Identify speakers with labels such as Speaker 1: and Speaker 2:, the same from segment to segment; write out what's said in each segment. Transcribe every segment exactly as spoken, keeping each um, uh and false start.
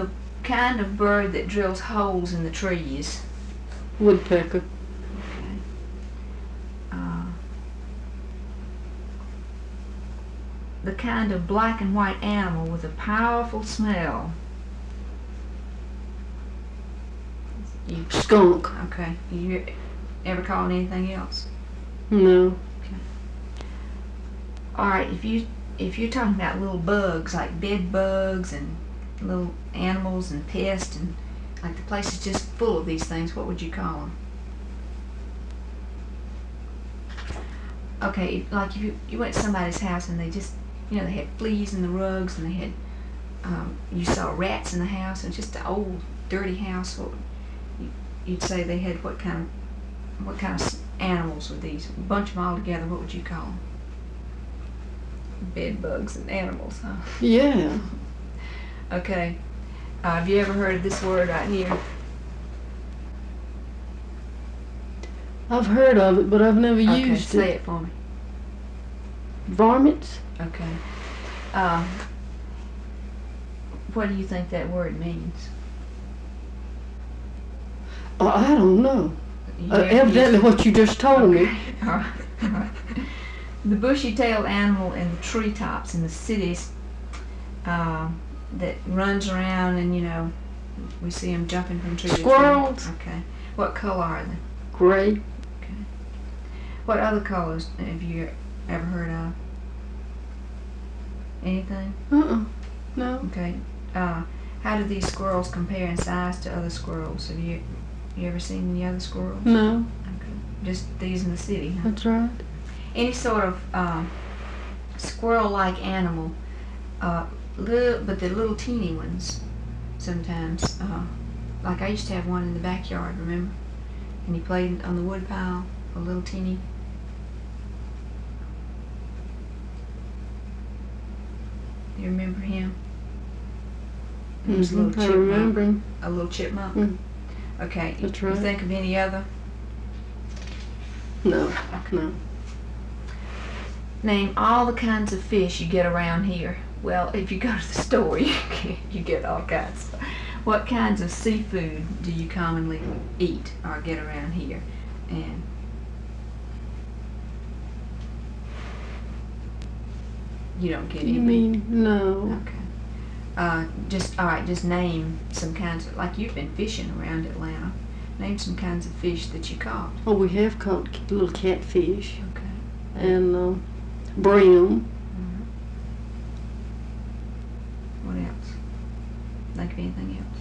Speaker 1: the kind of bird that drills holes in the trees.
Speaker 2: Woodpecker.
Speaker 1: Okay. Uh, the kind of black and white animal with a powerful smell. You,
Speaker 2: Skunk.
Speaker 1: okay. You ever call it anything else?
Speaker 2: No.
Speaker 1: All right. If you if you're talking about little bugs like bed bugs and little animals and pests and like the place is just full of these things, what would you call them? Okay, like if you, you went to somebody's house and they just, you know, they had fleas in the rugs and they had, um, you saw rats in the house and just an old dirty house, what would, you, you'd say they had what kind of, what kind of animals were these? A bunch of them all together, what would you call them? Bed bugs and animals, huh?
Speaker 2: Yeah.
Speaker 1: Okay. Uh, have you ever heard of this word right here?
Speaker 2: I've heard of it, but I've never
Speaker 1: Okay,
Speaker 2: used
Speaker 1: say
Speaker 2: it.
Speaker 1: it for me.
Speaker 2: Varmints?
Speaker 1: Okay. Um, what do you think that word means?
Speaker 2: Uh, I don't know.
Speaker 1: You
Speaker 2: Uh,
Speaker 1: ever
Speaker 2: evidently
Speaker 1: use-
Speaker 2: what you just told me.
Speaker 1: Okay. All right. All right. The bushy-tailed animal in the treetops in the cities uh, that runs around and, you know, we see them jumping from tree to tree.
Speaker 2: Squirrels.
Speaker 1: Okay. What color are they?
Speaker 2: Gray.
Speaker 1: Okay. What other colors have you ever heard of? Anything?
Speaker 2: Uh-uh. No.
Speaker 1: Okay. Uh, how do these squirrels compare in size to other squirrels? Have you you ever seen any other squirrels?
Speaker 2: No.
Speaker 1: Okay. Just these in the city, huh?
Speaker 2: That's right.
Speaker 1: Any sort of um, squirrel-like animal, uh, little, but they're little teeny ones sometimes. Uh, like I used to have one in the backyard, remember? And he played on the wood pile, a little teeny. You remember him? He was a
Speaker 2: Mhm,
Speaker 1: little
Speaker 2: I
Speaker 1: chipmunk.
Speaker 2: remember him.
Speaker 1: A little chipmunk?
Speaker 2: Mm.
Speaker 1: Okay.
Speaker 2: That's
Speaker 1: you
Speaker 2: right.
Speaker 1: think of any other?
Speaker 2: No.
Speaker 1: Okay.
Speaker 2: No.
Speaker 1: Name all the kinds of fish you get around here. Well, if you go to the store, you get, you get all kinds. What kinds of seafood do you commonly eat or get around here? And you don't get any.
Speaker 2: You mean no?
Speaker 1: Okay. Uh, just all right. Just name some kinds of, like you've been fishing around Atlanta. Name some kinds of fish that you caught.
Speaker 2: Oh, we have caught little catfish
Speaker 1: Okay.
Speaker 2: and uh, brim.
Speaker 1: Mhm. What else? Think of anything else?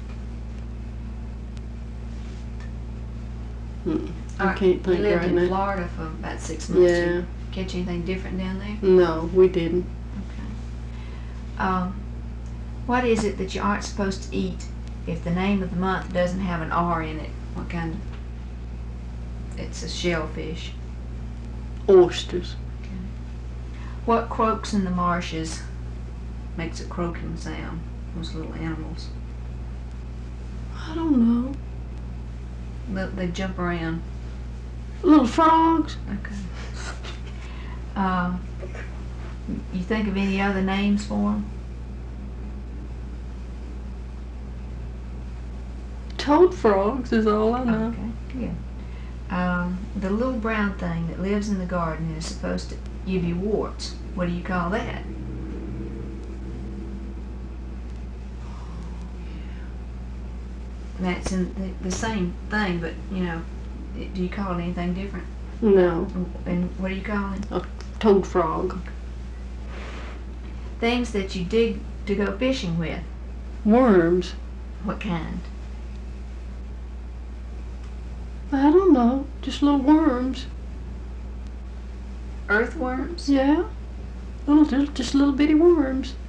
Speaker 2: Mm.
Speaker 1: All
Speaker 2: I
Speaker 1: right,
Speaker 2: can't think
Speaker 1: you lived
Speaker 2: right
Speaker 1: in
Speaker 2: now.
Speaker 1: Florida for about six months. Did
Speaker 2: Yeah.
Speaker 1: you catch anything different down there?
Speaker 2: No, we didn't.
Speaker 1: Okay. Um, what is it that you aren't supposed to eat if the name of the month doesn't have an R in it? What kind of? It's a shellfish.
Speaker 2: Oysters.
Speaker 1: What croaks in the marshes? Makes a croaking sound. Those little animals.
Speaker 2: I don't know.
Speaker 1: They, they jump around.
Speaker 2: Little frogs.
Speaker 1: Okay. Um, you think of any other names for them?
Speaker 2: Toad frogs is all I know.
Speaker 1: Okay, good. Um, the little brown thing that lives in the garden and is supposed to give you warts. What do you call that? That's in the, the same thing, but you know, do you call it anything different?
Speaker 2: No.
Speaker 1: And what do you call it?
Speaker 2: A toad frog.
Speaker 1: Things that you dig to go fishing with.
Speaker 2: Worms.
Speaker 1: What kind?
Speaker 2: I don't know. Just little worms.
Speaker 1: Earthworms?
Speaker 2: Yeah. Little, just little bitty worms.